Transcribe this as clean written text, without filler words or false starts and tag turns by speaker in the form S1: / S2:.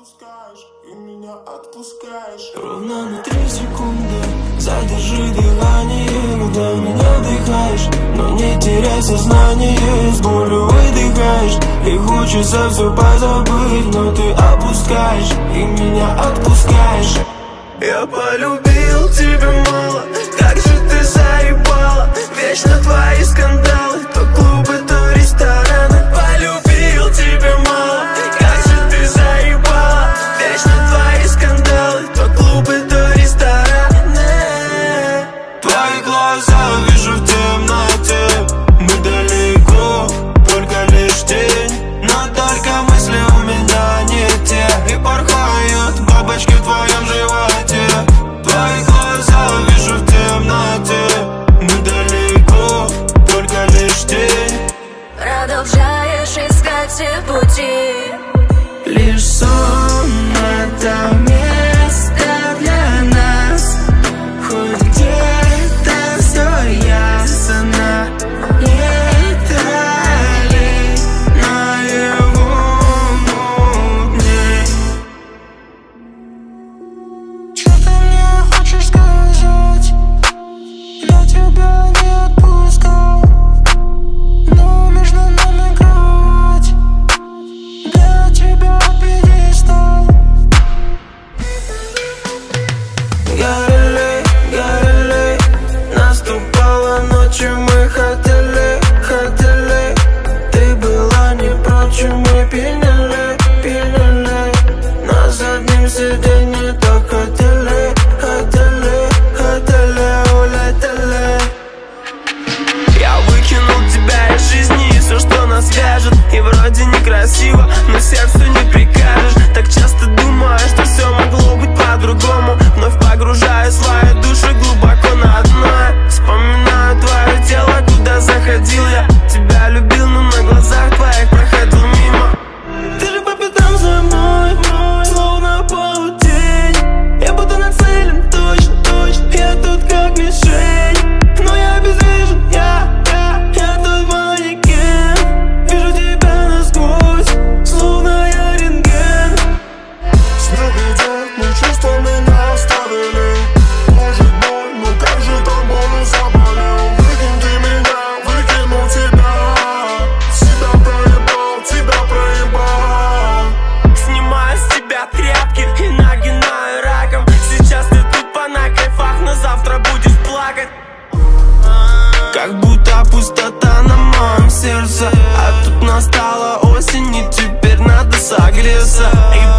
S1: опускаешь, и меня отпускаешь.
S2: Ровно на 3 секунды задержи дыхание, когда меня вдыхаешь, но не теряй сознание. С болью выдыхаешь, и хочется все позабыть, но ты опускаешь, и меня отпускаешь. Я полюбил тебя мало, как же ты заебала. Вечно твои скандалы, то клубы, то рестораны. Полюбил тебя мало, как же ты заебала. Вечно твои скандалы, то клубы, то рестораны. Твои глаза вижу в темноте, мы далеко, только лишь тень. Но только мысли у меня не те, и порхают бабочки в твоем животе. Твои глаза вижу в темноте, мы далеко, только лишь тень.
S3: Продолжаешь искать все пути,
S2: лишь сон это место для нас. Хоть где-то все ясно, нейтралей, наяву мутней. Что ты мне хочешь сказать? Я тебя не отпускал, но между нами кровать, для тебя пьедестал. Горели, горели, наступала ночь, и мы хотели, хотели. Ты была не прочь, и мы пьянели, пьянели. На заднем сиденье так хотели, хотели, хотели, улетели. Я выкинул тебя из жизни и все, что нас свяжет. И вроде некрасиво, но сердцу не прикажешь. Так часто думаю, что все могло быть по-другому. Вновь погружаю свою душу глубоко на дно. Вспоминаю твое тело, куда заходил я. Тебя любил, но на глазах твоих проходил мимо. Ты же по пятам за мной, словно паутень. Я будто нацелен, точно, точно. Я тут как мишень, но я обездвижен, я тот манекен. Вижу тебя насквозь, словно я рентген.
S1: Снег идет, но чувства меня оставили. Может боль, но как же тобою заболел. Выкинь ты меня, выкинул тебя. Себя проебал.
S2: Снимаю с тебя тряпки и нагинаю раком. Сейчас ты тупо на кайфах, но завтра будешь плакать. Как будто пустота на моем сердце, а тут настала осень, и теперь надо согреться. И